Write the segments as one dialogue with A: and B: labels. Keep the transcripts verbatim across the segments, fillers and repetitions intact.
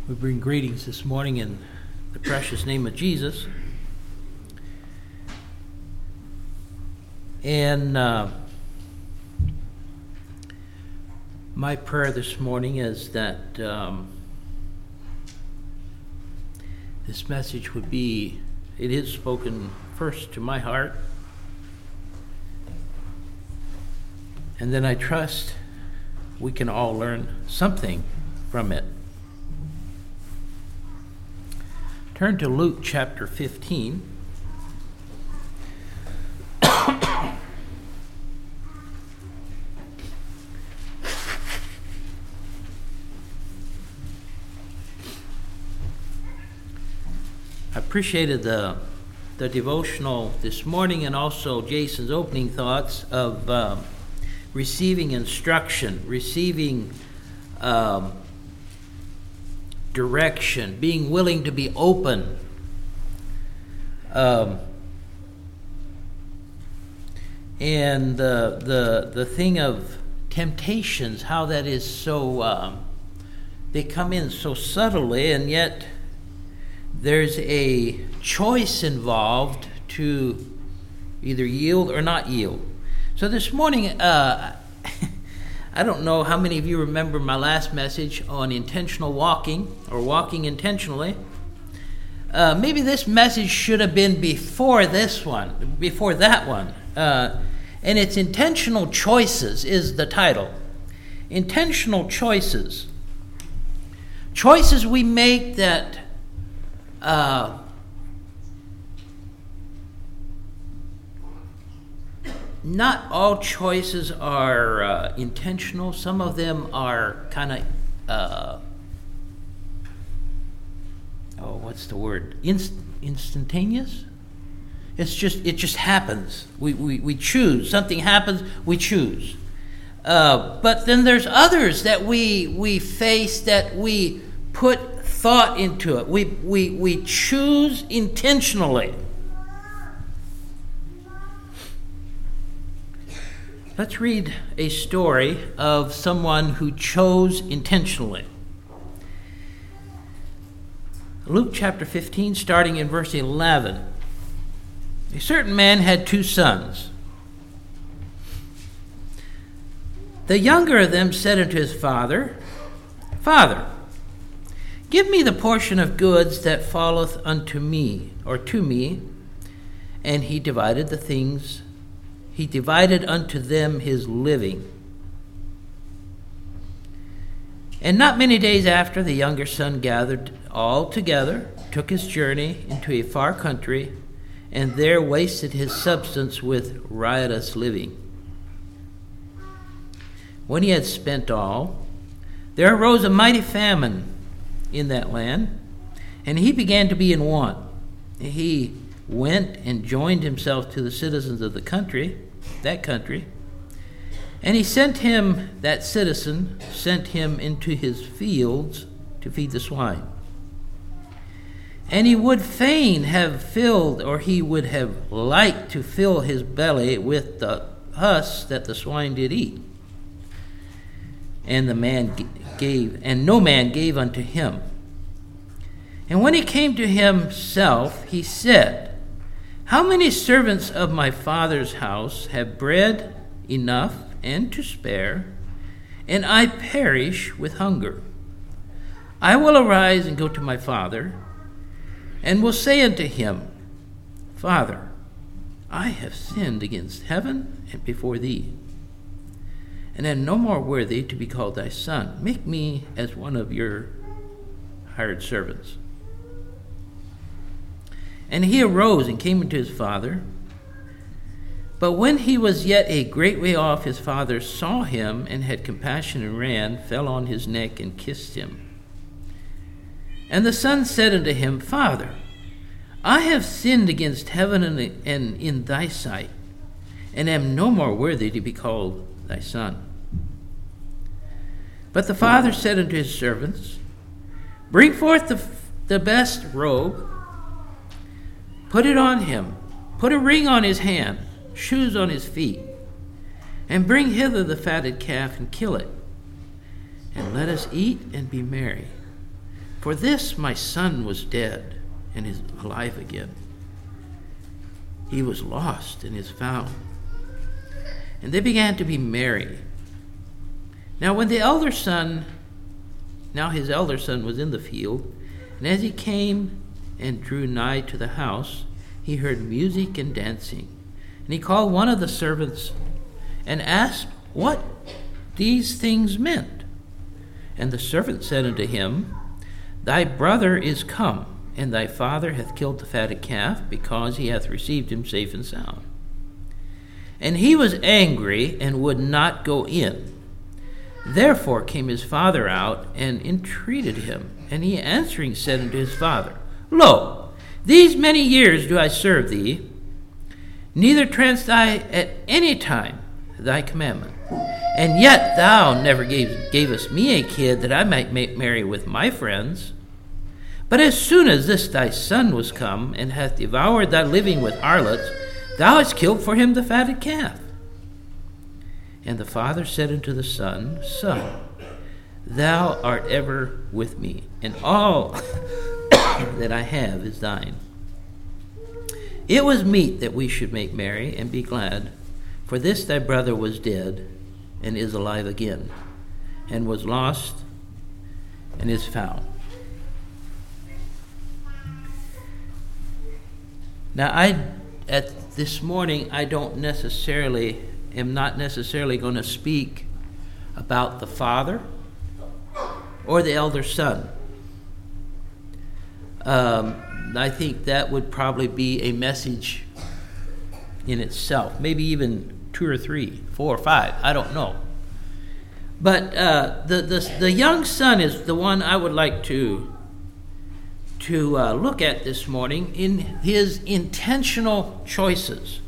A: We bring greetings this morning in the precious name of Jesus. And uh, my prayer this morning is that um, this message would be, it is spoken first to my heart, and then I trust we can all learn something from it. Turn to Luke chapter fifteen. I appreciated the the devotional this morning and also Jason's opening thoughts of uh, receiving instruction, receiving um, direction, being willing to be open. Um, and the the the thing of temptations, how that is so um, they come in so subtly, and yet there's a choice involved to either yield or not yield. So this morning, uh, I don't know how many of you remember my last message on intentional walking or walking intentionally. Uh, maybe this message should have been before this one, before that one. Uh, and it's Intentional Choices is the title. Intentional choices. Choices we make that uh, not all choices are uh, intentional. Some of them are kind of, uh, oh, what's the word? Inst- instantaneous? It's just, it just happens. We, we, we choose. Something happens, we choose. Uh, but then there's others that we we face that we put thought into it. We we we choose intentionally. Let's read a story of someone who chose intentionally. Luke chapter fifteen, starting in verse eleven. A certain man had two sons. The younger of them said unto his father, Father, give me the portion of goods that falleth unto me, or to me. And he divided the things He divided unto them his living. And not many days after, the younger son gathered all together, took his journey into a far country, and there wasted his substance with riotous living. When he had spent all, there arose a mighty famine in that land, and he began to be in want. He went and joined himself to the citizens of the country, that country, and he sent him, that citizen, sent him into his fields to feed the swine. And he would fain have filled, or he would have liked to fill his belly with the husk that the swine did eat. And the man gave, and no man gave unto him. And when he came to himself, he said, How many servants of my father's house have bread enough and to spare, and I perish with hunger? I will arise and go to my father, and will say unto him, Father, I have sinned against heaven and before thee, and am no more worthy to be called thy son. Make me as one of your hired servants. And he arose and came unto his father. But when he was yet a great way off, his father saw him, and had compassion, and ran, fell on his neck, and kissed him. And the son said unto him, Father, I have sinned against heaven and, and in thy sight, and am no more worthy to be called thy son. But the father said unto his servants, Bring forth the, the best robe, put it on him, put a ring on his hand, shoes on his feet, and bring hither the fatted calf, and kill it, and let us eat and be merry. For this my son was dead and is alive again. He was lost and is found. And they began to be merry. Now when the elder son, now his elder son was in the field, and as he came and drew nigh to the house, he heard music and dancing. And he called one of the servants and asked what these things meant. And the servant said unto him, Thy brother is come, and thy father hath killed the fatted calf, because he hath received him safe and sound. And he was angry, and would not go in. Therefore came his father out, and entreated him. And he answering said unto his father, Lo, these many years do I serve thee, neither transgressed I at any time thy commandment. And yet thou never gave, gavest me a kid that I might make merry with my friends. But as soon as this thy son was come, and hath devoured thy living with harlots, thou hast killed for him the fatted calf. And the father said unto the son, Son, thou art ever with me, and all that I have is thine. It was meet that we should make merry and be glad, for this thy brother was dead, and is alive again, and was lost, and is found. Now, I at this morning, I don't necessarily, am not necessarily going to speak about the father or the elder son. Um, I think that would probably be a message in itself, maybe even two or three, four or five, I don't know. But uh, the, the the young son is the one I would like to to uh, look at this morning in his intentional choices.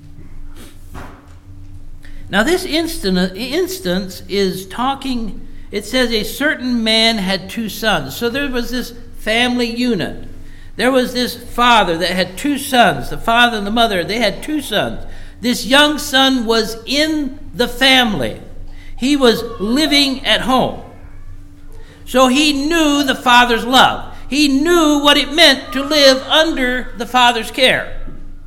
A: Now this instant, instance is talking, it says a certain man had two sons. So there was this family unit. There was this father that had two sons. The father and the mother, they had two sons. This young son was in the family. He was living at home. So he knew the father's love. He knew what it meant to live under the father's care.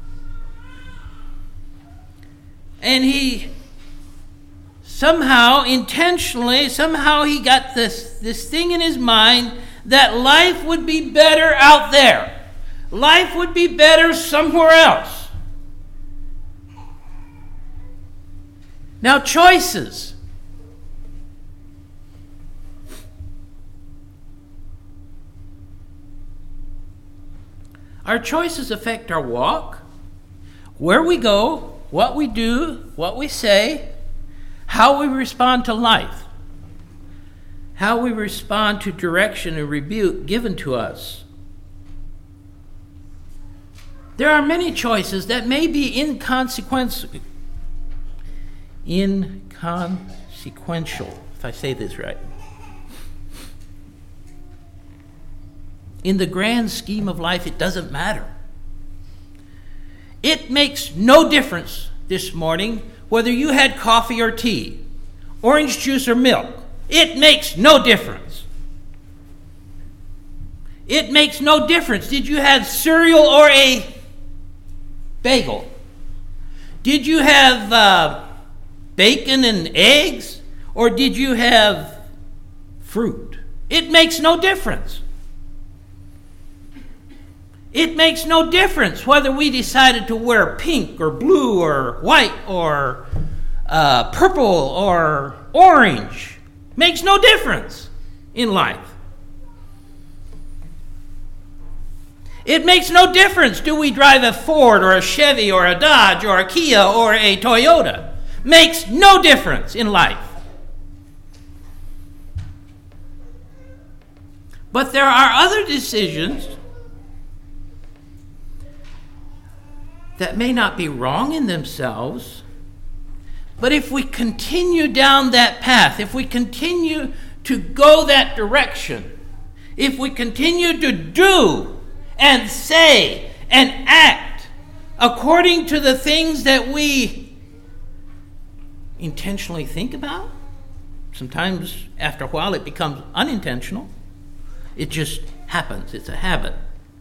A: And he somehow, intentionally, somehow he got this, this thing in his mind that life would be better out there. Life would be better somewhere else. Now, choices. Our choices affect our walk, where we go, what we do, what we say, how we respond to life, how we respond to direction and rebuke given to us. There are many choices that may be inconsequential, inconsequential, if I say this right. In the grand scheme of life, it doesn't matter. It makes no difference this morning whether you had coffee or tea, orange juice or milk. It makes no difference. It makes no difference. Did you have cereal or a bagel? Did you have uh, bacon and eggs? Or did you have fruit? It makes no difference. It makes no difference whether we decided to wear pink or blue or white or uh, purple or orange. Makes no difference in life. It makes no difference. Do we drive a Ford or a Chevy or a Dodge or a Kia or a Toyota? Makes no difference in life. But there are other decisions that may not be wrong in themselves, but if we continue down that path, if we continue to go that direction, if we continue to do and say and act according to the things that we intentionally think about, sometimes after a while it becomes unintentional. It just happens. It's a habit.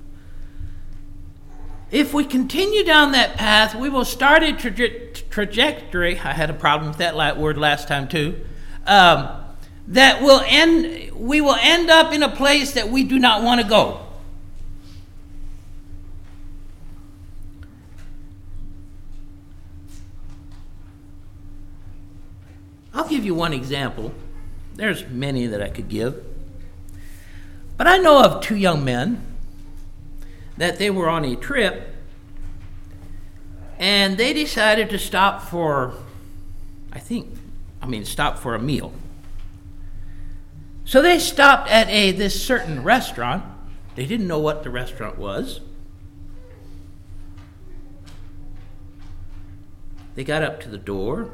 A: If we continue down that path, we will start a traje- trajectory. I had a problem with that word last time too. Um, that will end. We will end up in a place that we do not want to go. I'll give you one example. There's many that I could give. But I know of two young men that they were on a trip and they decided to stop for, I think, I mean, stop for a meal. So they stopped at a this certain restaurant. They didn't know what the restaurant was. They got up to the door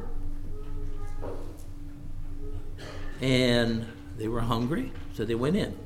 A: and they were hungry, so they went in.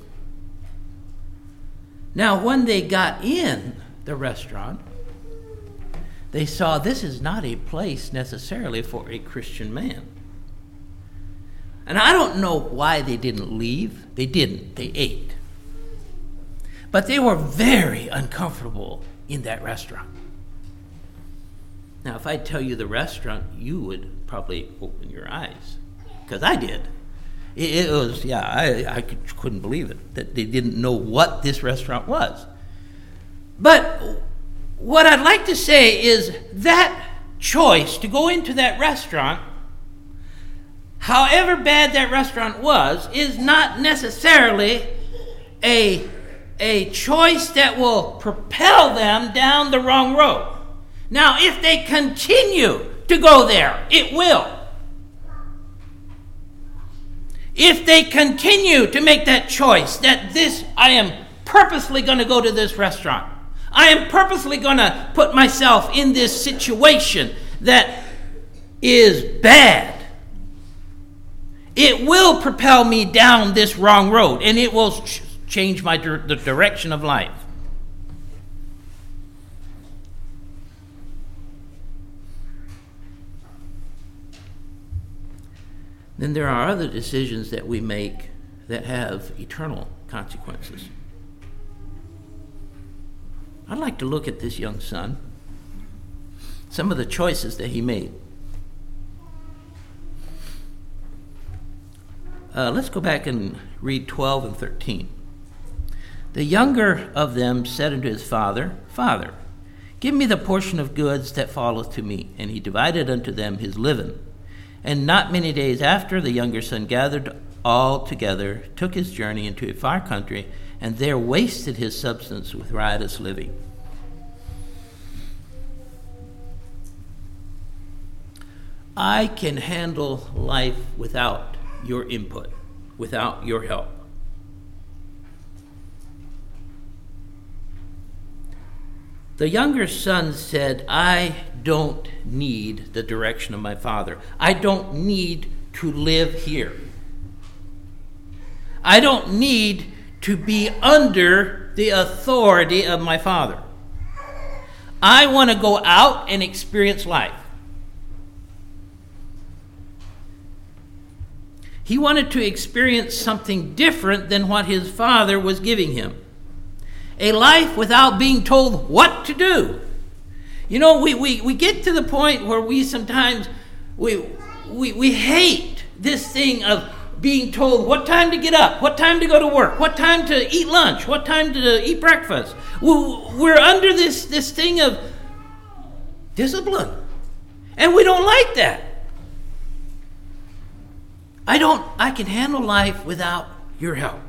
A: Now, when they got in the restaurant, they saw this is not a place necessarily for a Christian man. And I don't know why they didn't leave. They didn't. They ate. But they were very uncomfortable in that restaurant. Now, if I tell you the restaurant, you would probably open your eyes, because I did. It was, yeah, I, I couldn't believe it, that they didn't know what this restaurant was. But what I'd like to say is that choice to go into that restaurant, however bad that restaurant was, is not necessarily a, a choice that will propel them down the wrong road. Now, if they continue to go there, it will. If they continue to make that choice, that this, I am purposely going to go to this restaurant. I am purposely going to put myself in this situation that is bad. It will propel me down this wrong road, and it will ch- change my di- the direction of life. Then there are other decisions that we make that have eternal consequences. I'd like to look at this young son, some of the choices that he made. Uh, let's go back and read twelve and thirteen. The younger of them said unto his father, Father, give me the portion of goods that falleth to me. And he divided unto them his living. And not many days after, the younger son gathered all together, took his journey into a far country, and there wasted his substance with riotous living. I can handle life without your input, without your help. The younger son said, I don't need the direction of my father. I don't need to live here. I don't need to be under the authority of my father. I want to go out and experience life. He wanted to experience something different than what his father was giving him. A life without being told what to do. You know, we, we, we get to the point where we sometimes, we, we, we hate this thing of being told what time to get up, what time to go to work, what time to eat lunch, what time to eat breakfast. We're under this, this thing of discipline. And we don't like that. I don't, I can handle life without your help.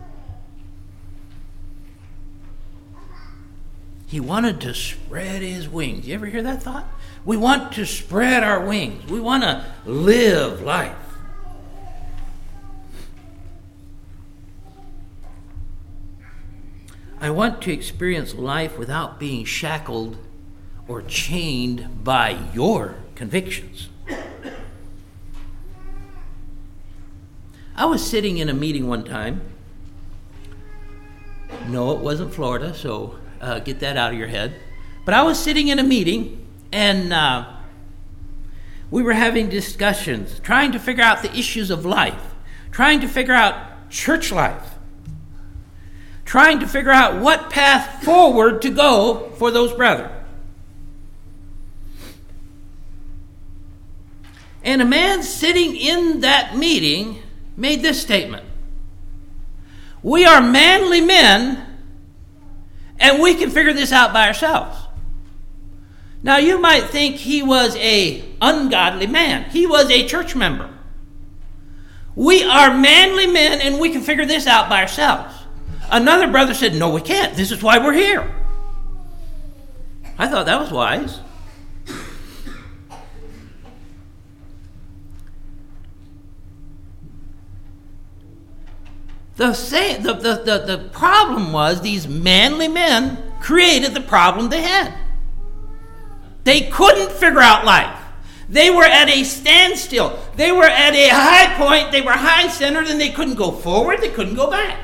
A: He wanted to spread his wings. You ever hear that thought? We want to spread our wings. We want to live life. I want to experience life without being shackled or chained by your convictions. I was sitting in a meeting one time. No, it wasn't Florida, so uh, get that out of your head. But I was sitting in a meeting, and uh, we were having discussions, trying to figure out the issues of life, trying to figure out church life. trying to figure out what path forward to go for those brethren. And a man sitting in that meeting made this statement: "We are manly men, and we can figure this out by ourselves." Now, you might think he was an ungodly man. He was a church member. We are manly men, and we can figure this out by ourselves. Another brother said, "No, we can't. This is why we're here." I thought that was wise. The, same, the, the, the, the problem was these manly men created the problem they had. They couldn't figure out life. They were at a standstill. They were at a high point. They were high-centered, and they couldn't go forward. They couldn't go back.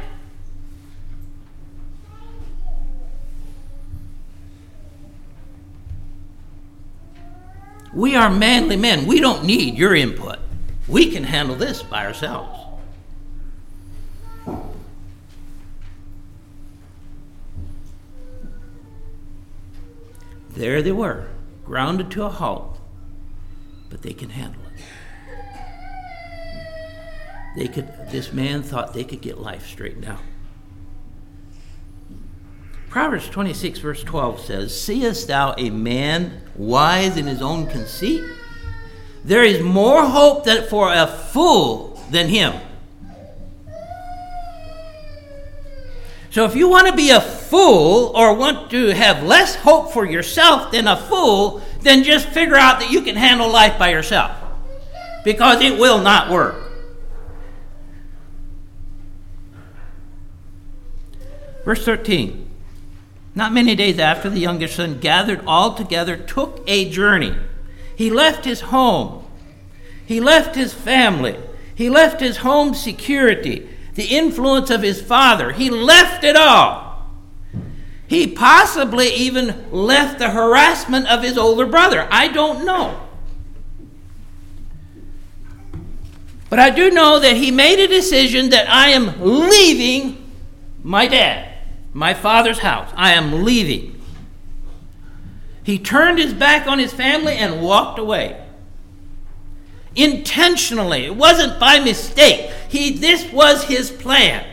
A: We are manly men. We don't need your input. We can handle this by ourselves. There they were, grounded to a halt, but they can handle it. They could. This man thought they could get life straightened out. Proverbs twenty-six verse twelve says, "Seest thou a man wise in his own conceit? There is more hope that for a fool than him." So if you want to be a fool or want to have less hope for yourself than a fool, then just figure out that you can handle life by yourself, because it will not work. Verse thirteen. "Not many days after, the younger son gathered all together, took a journey. He left his home. He left his family. He left his home security, the influence of his father. He left it all. He possibly even left the harassment of his older brother. I don't know. But I do know that he made a decision that I am leaving my dad, my father's house. I am leaving. He turned his back on his family and walked away. Intentionally. It wasn't by mistake. He, this was his plan.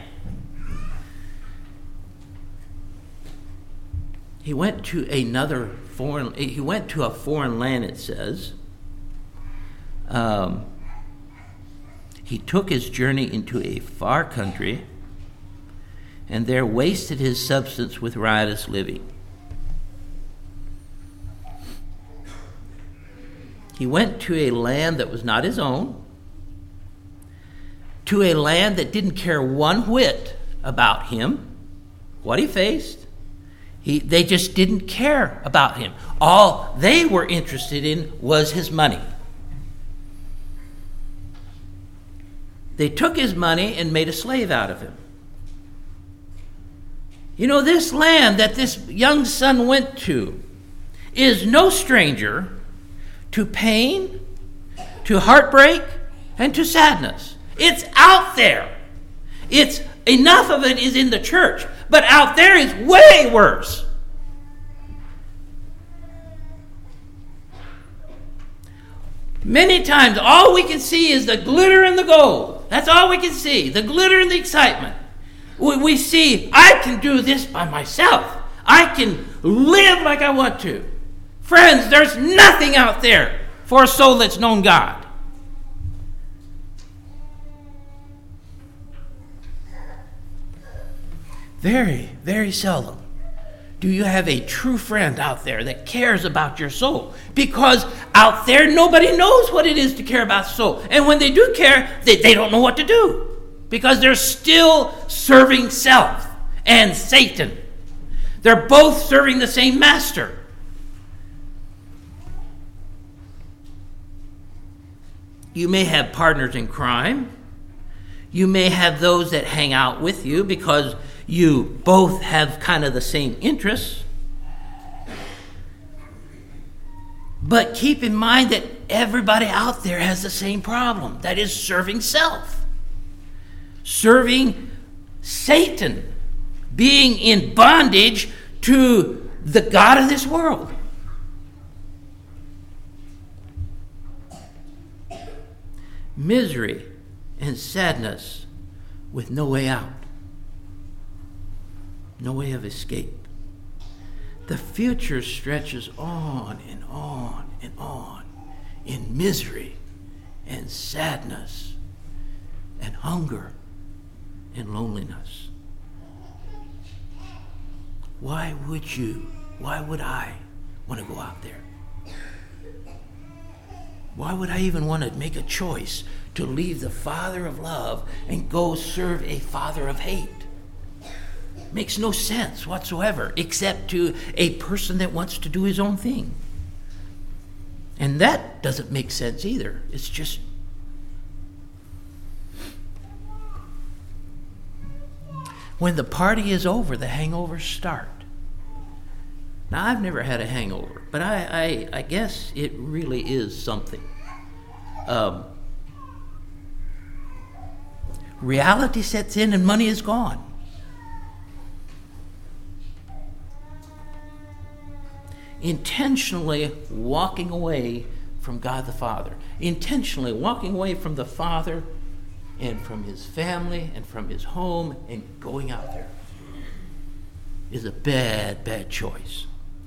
A: He went to another foreign, he went to a foreign land, it says. Um, he took his journey into a far country, and there wasted his substance with riotous living. He went to a land that was not his own, to a land that didn't care one whit about him, what he faced. He, they just didn't care about him. All they were interested in was his money. They took his money and made a slave out of him. You know, this land that this young son went to is no stranger to pain, to heartbreak, and to sadness. It's out there. It's enough of it is in the church, but out there is way worse. Many times all we can see is the glitter and the gold. That's all we can see, the glitter and the excitement. We, we see, I can do this by myself. I can live like I want to. Friends, there's nothing out there for a soul that's known God. Very, very seldom do you have a true friend out there that cares about your soul. Because out there, nobody knows what it is to care about the soul. And when they do care, they, they don't know what to do. Because they're still serving self and Satan. They're both serving the same master. You may have partners in crime. You may have those that hang out with you because you both have kind of the same interests. But keep in mind that everybody out there has the same problem. That is serving self. Serving Satan. being in bondage to the God of this world. Misery and sadness with no way out, no way of escape. The future stretches on and on and on in misery and sadness and hunger and loneliness. Why would you, why would I want to go out there? Why would I even want to make a choice to leave the Father of love and go serve a father of hate? Makes no sense whatsoever, except to a person that wants to do his own thing. And that doesn't make sense either. It's just when the party is over, the hangovers start. Now, I've never had a hangover, but I, I, I guess it really is something. Um, reality sets in and money is gone. Intentionally walking away from God the Father. Intentionally walking away from the Father and from his family and from his home and going out there is a bad, bad choice.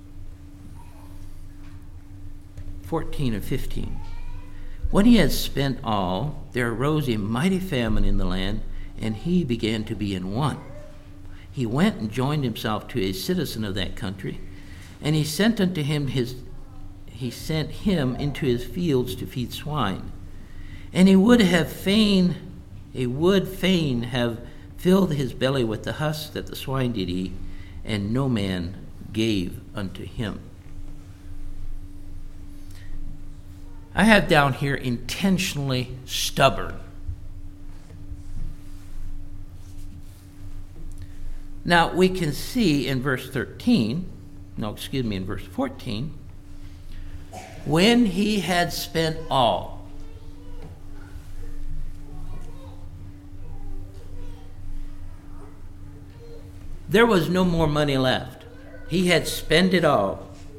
A: fourteen and fifteen. When he had spent all, there arose a mighty famine in the land, and he began to be in want. He went and joined himself to a citizen of that country, and he sent unto him his he sent him into his fields to feed swine. And he would have fain he would fain have filled his belly with the husk that the swine did eat, and no man gave unto him. I have down here intentionally stubborn. Now we can see in verse thirteen, no, excuse me, in verse fourteen, when he had spent all. There was no more money left. He had spent it all.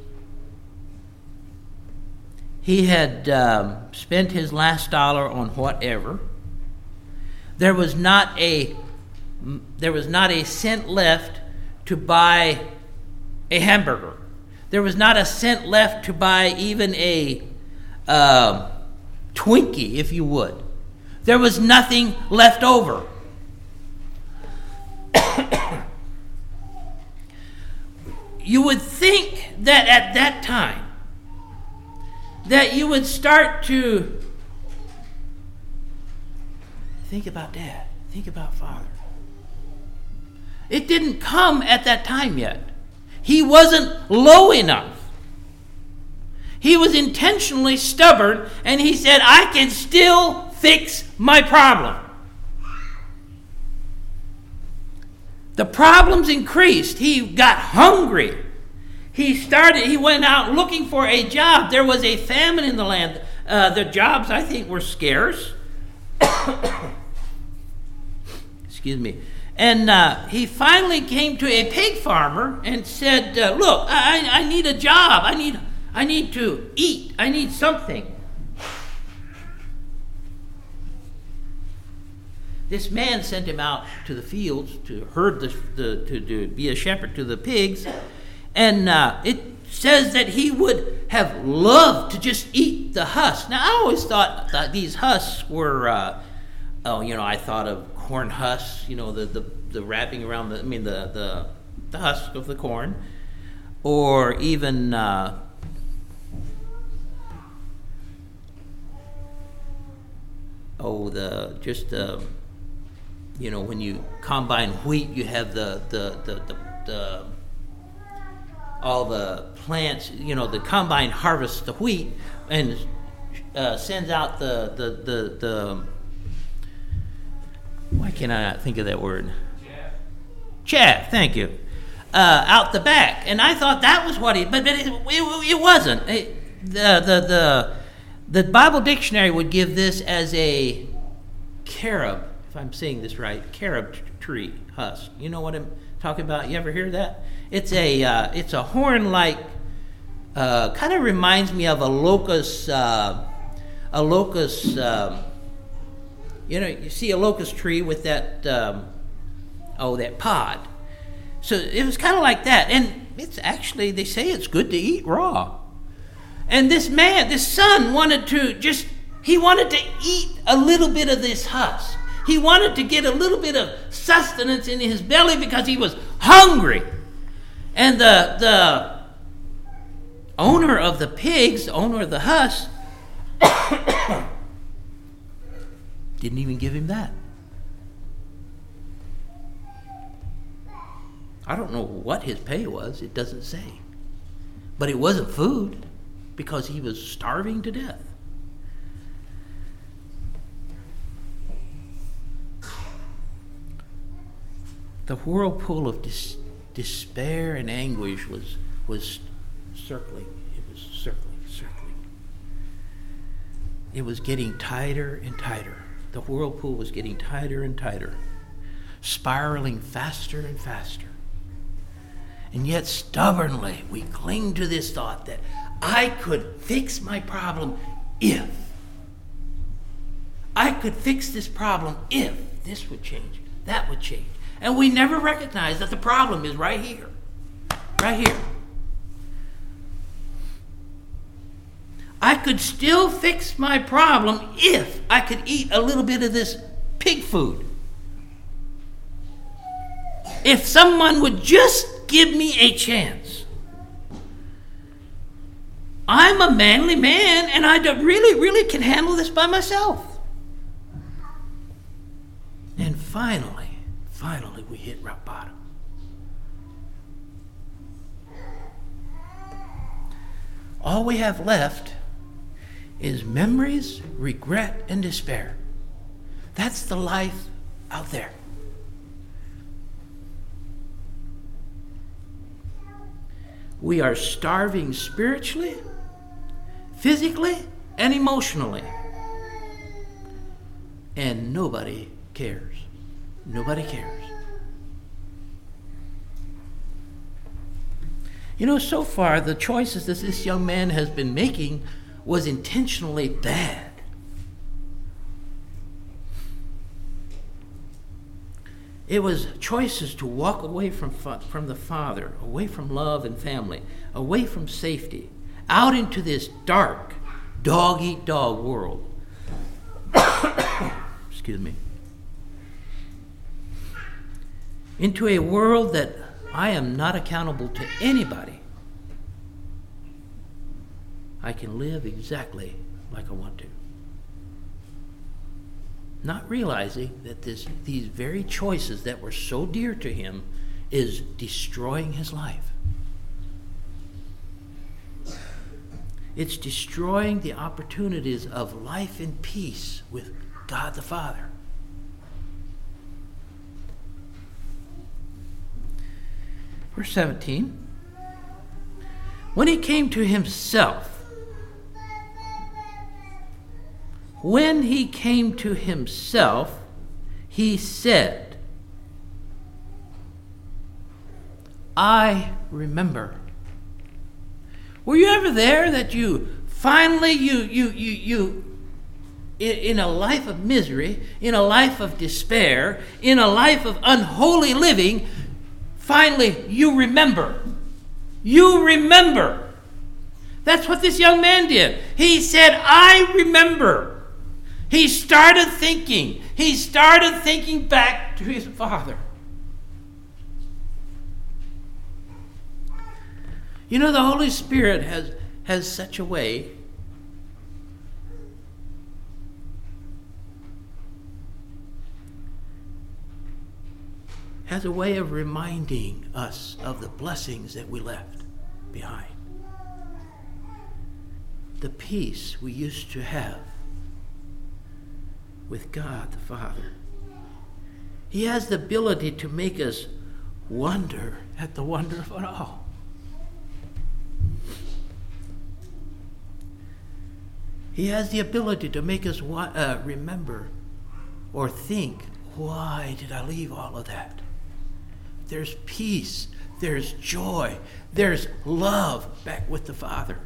A: He had um, spent his last dollar on whatever. There was not a there was not a cent left to buy a hamburger. There was not a cent left to buy even a uh, Twinkie, if you would. There was nothing left over. You would think that at that time, that you would start to think about Dad, think about Father. It didn't come at that time yet. He wasn't low enough. He was intentionally stubborn, and he said, I can still fix my problem. The problems increased. He got hungry. He started, he went out looking for a job. There was a famine in the land. Uh, the jobs, I think, were scarce. Excuse me. And uh, he finally came to a pig farmer and said, uh, look, I, I need a job. I need, I need to eat. I need something. This man sent him out to the fields to herd the, the to, to be a shepherd to the pigs. And uh, it says that he would have loved to just eat the husk. Now, I always thought that these husks were, uh, oh, you know, I thought of corn husks, you know, the, the, the wrapping around the, I mean, the, the, the husk of the corn. Or even, uh, oh, the, just, uh, you know, when you combine wheat, you have the, the, the, the, the all the plants, you know, the combine harvests the wheat and uh, sends out the, the, the, the, why can't I not think of that word? Chaff. Chaff, thank you. Uh, out the back. And I thought that was what he, but, but it, it, it wasn't. It, the, the, the, the Bible dictionary would give this as a carob, if I'm saying this right, carob tree husk. You know what I'm, talking about? You ever hear that? It's a uh, it's a horn-like, uh, kind of reminds me of a locust, uh, a locust. Um, you know, you see a locust tree with that, um, oh, that pod. So it was kind of like that, and it's actually, they say it's good to eat raw. And this man, this son, wanted to just, he wanted to eat a little bit of this husk. He wanted to get a little bit of sustenance in his belly because he was hungry. And the the owner of the pigs, the owner of the husk, didn't even give him that. I don't know what his pay was. It doesn't say. But it wasn't food because he was starving to death. The whirlpool of dis- despair and anguish was was circling. It was circling, circling. It was getting tighter and tighter. The whirlpool was getting tighter and tighter, spiraling faster and faster. And yet stubbornly we cling to this thought that I could fix my problem if. I could fix this problem if this would change, that would change. And we never recognize that the problem is right here. Right here. I could still fix my problem if I could eat a little bit of this pig food. If someone would just give me a chance. I'm a manly man, and I don't really, really can handle this by myself. And finally, finally, we hit rock bottom. All we have left is memories, regret, and despair. That's the life out there. We are starving spiritually, physically, and emotionally. And nobody cares. Nobody cares. You know, so far, the choices that this young man has been making was intentionally bad. It was choices to walk away from, from the Father, away from love and family, away from safety, out into this dark, dog-eat-dog world. Excuse me. Into a world that I am not accountable to anybody. I can live exactly like I want to. Not realizing that this, these very choices that were so dear to him is destroying his life. It's destroying the opportunities of life in peace with God the Father. Verse seventeen. When he came to himself, When he came to himself, he said, I remember. Were you ever there that you finally, you, you, you, you, in a life of misery, in a life of despair, in a life of unholy living, finally you remember. You remember. That's what this young man did. He said, I remember. He started thinking. He started thinking back to his father. You know, the Holy Spirit has, has such a way has a way of reminding us of the blessings that we left behind. The peace we used to have with God the Father. He has the ability to make us wonder at the wonder of it all. He has the ability to make us uh, remember or think, why did I leave all of that? there's peace, there's joy, there's love back with the Father.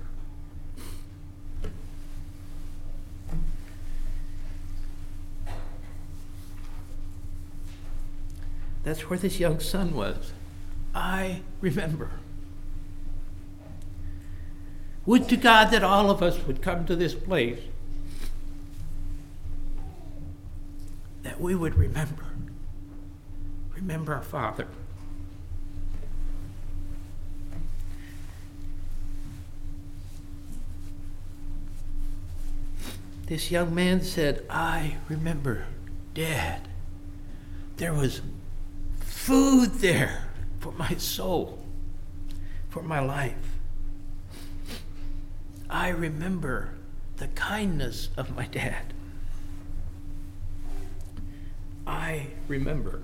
A: That's where this young son was. I remember. Would to God that all of us would come to this place, that we would remember. Remember our Father. This young man said, I remember, Dad, there was food there for my soul, for my life. I remember the kindness of my dad. I remember.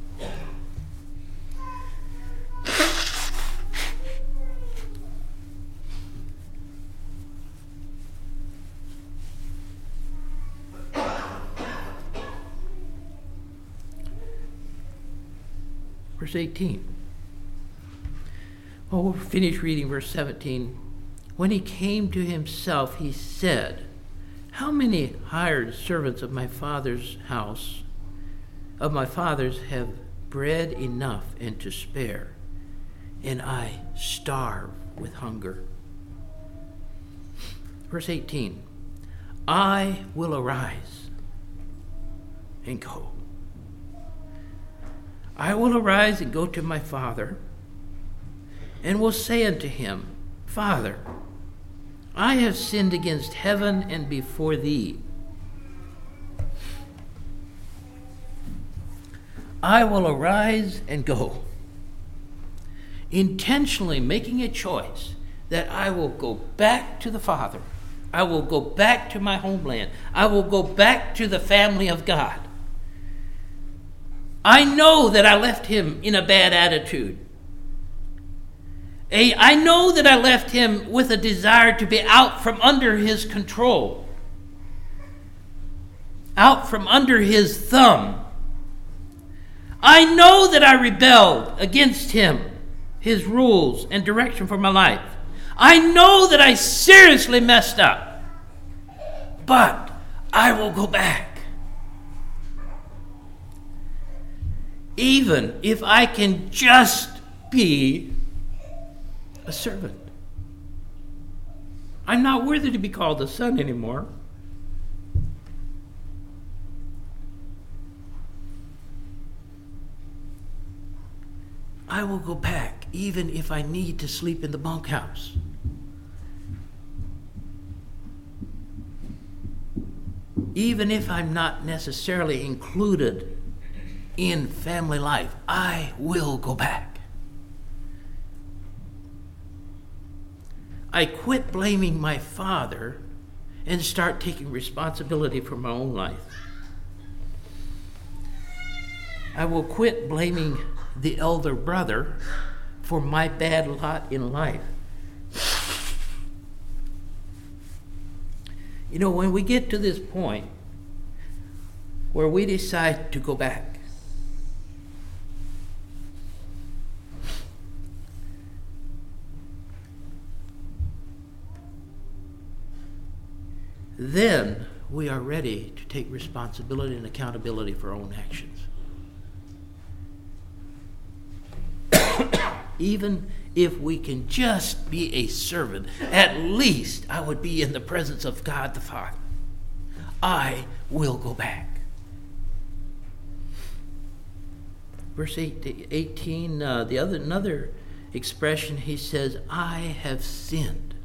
A: Verse eighteen. Oh, we'll finish reading verse seventeen. When he came to himself, he said, how many hired servants of my father's house, of my father's, have bread enough and to spare, and I starve with hunger? Verse eighteen. I will arise and go. I will arise and go to my father, and will say unto him, Father, I have sinned against heaven and before thee. I will arise and go. Intentionally making a choice that I will go back to the Father. I will go back to my homeland. I will go back to the family of God. I know that I left him in a bad attitude. A, I know that I left him with a desire to be out from under his control, out from under his thumb. I know that I rebelled against him, his rules and direction for my life. I know that I seriously messed up, but I will go back. Even if I can just be a servant. I'm not worthy to be called a son anymore. I will go back, even if I need to sleep in the bunkhouse. Even if I'm not necessarily included in family life, I will go back. I quit blaming my father and start taking responsibility for my own life. I will quit blaming the elder brother for my bad lot in life. You know, when we get to this point where we decide to go back, then we are ready to take responsibility and accountability for our own actions. Even if we can just be a servant, at least I would be in the presence of God the Father. I will go back. Verse eight, eighteen, uh, the other another expression, he says, I have sinned.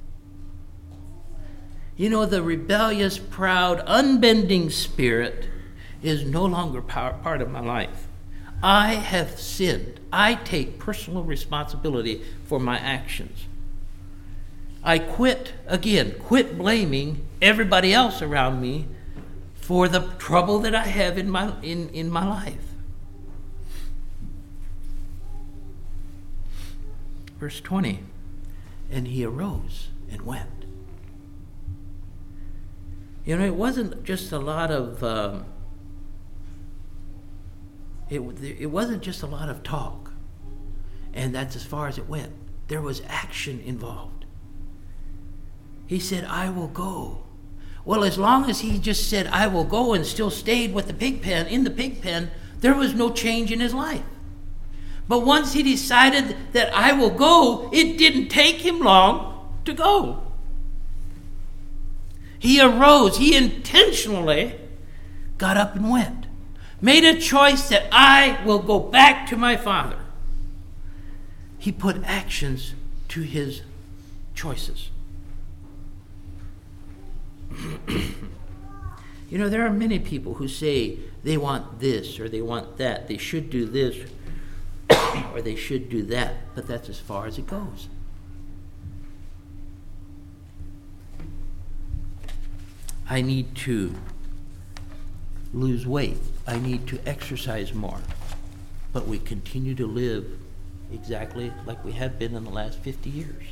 A: You know, the rebellious, proud, unbending spirit is no longer part of my life. I have sinned. I take personal responsibility for my actions. I quit, again, quit blaming everybody else around me for the trouble that I have in my, in, in my life. Verse twenty, and he arose and went. You know, it wasn't just a lot of, um, it, it wasn't just a lot of talk. And that's as far as it went. There was action involved. He said, I will go. Well, as long as he just said, I will go, and still stayed with the pig pen, in the pig pen, there was no change in his life. But once he decided that I will go, it didn't take him long to go. He arose. He intentionally got up and went. Made a choice that I will go back to my Father. He put actions to his choices. You know, there are many people who say they want this or they want that. They should do this or they should do that. But that's as far as it goes. I need to lose weight. I need to exercise more. But we continue to live exactly like we have been in the last fifty years.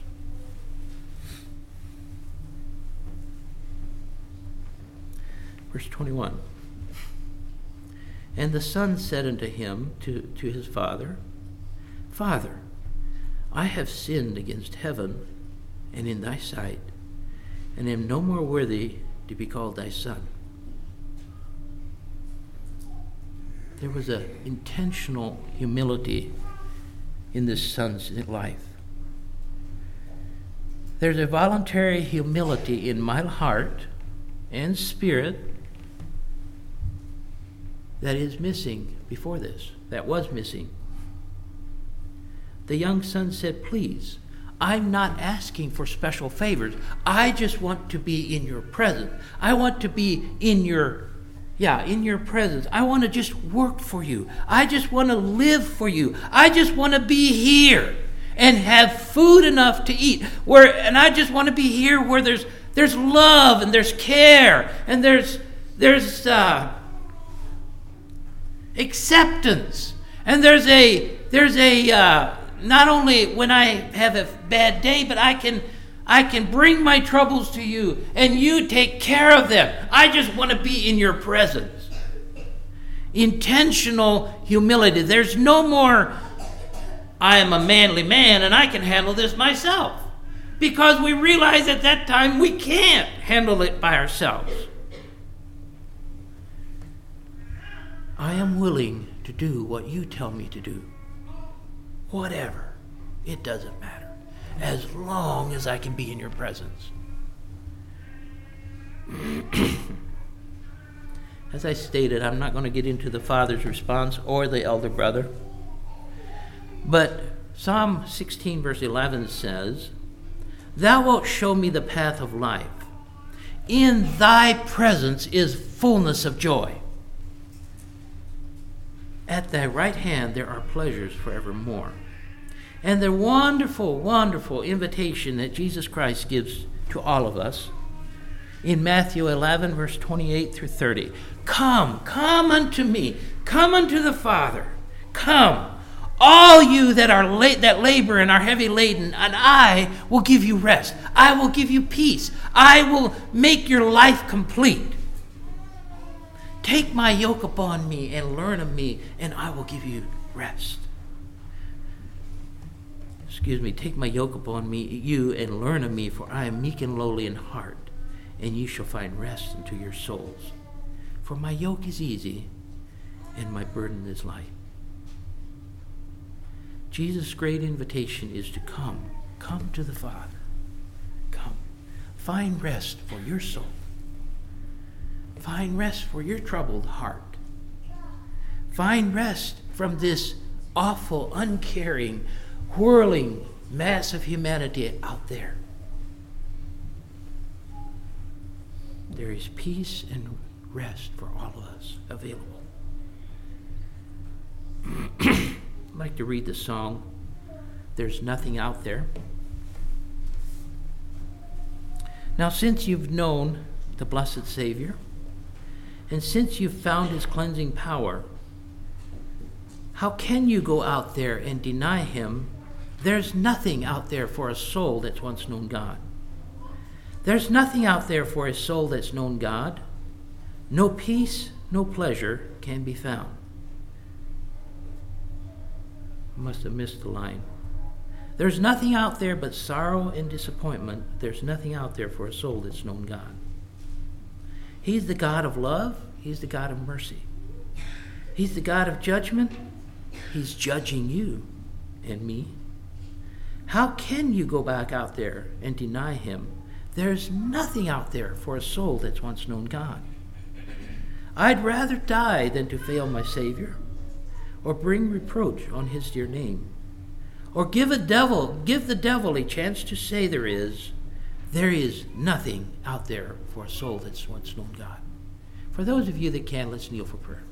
A: Verse twenty-one. And the son said unto him, to, to his father, Father, I have sinned against heaven and in thy sight, and am no more worthy to be called thy son. There was an intentional humility in this son's life. There's a voluntary humility in my heart and spirit that is missing before this, that was missing. The young son said, please, I'm not asking for special favors. I just want to be in your presence. I want to be in your, yeah, in your presence. I want to just work for you. I just want to live for you. I just want to be here and have food enough to eat. Where, and I just want to be here where there's there's love and there's care and there's there's uh, acceptance and there's a there's a uh, not only when I have a bad day, but I can I can bring my troubles to you and you take care of them. I just want to be in your presence. Intentional humility. There's no more, I am a manly man and I can handle this myself. Because we realize at that time we can't handle it by ourselves. I am willing to do what you tell me to do. Whatever. It doesn't matter. As long as I can be in your presence. As I stated, I'm not going to get into the father's response or the elder brother. But Psalm sixteen verse eleven says, Thou wilt show me the path of life. In thy presence is fullness of joy. At thy right hand there are pleasures forevermore. And the wonderful, wonderful invitation that Jesus Christ gives to all of us in Matthew eleven, verse twenty-eight through thirty. Come, come unto me, come unto the Father. Come, all you that are la- that labor and are heavy laden, and I will give you rest. I will give you peace. I will make your life complete. Take my yoke upon me and learn of me, and I will give you rest. Excuse me, take my yoke upon me, you, and learn of me, for I am meek and lowly in heart, and ye shall find rest unto your souls. For my yoke is easy, and my burden is light. Jesus' great invitation is to come. Come to the Father. Come. Find rest for your soul. Find rest for your troubled heart. Find rest from this awful, uncaring, whirling mass of humanity out there. There is peace and rest for all of us available. I'd like to read the song, There's Nothing Out There. Now, since you've known the blessed Savior, and since you've found his cleansing power, how can you go out there and deny him? There's nothing out there for a soul that's once known God. There's nothing out there for a soul that's known God. No peace, no pleasure can be found. Must have missed the line. There's nothing out there but sorrow and disappointment. There's nothing out there for a soul that's known God. He's the God of love. He's the God of mercy. He's the God of judgment. He's judging you and me. How can you go back out there and deny him? There's nothing out there for a soul that's once known God. I'd rather die than to fail my Savior, or bring reproach on his dear name, or give a devil, give the devil a chance to say there is, there is nothing out there for a soul that's once known God. For those of you that can, let's kneel for prayer.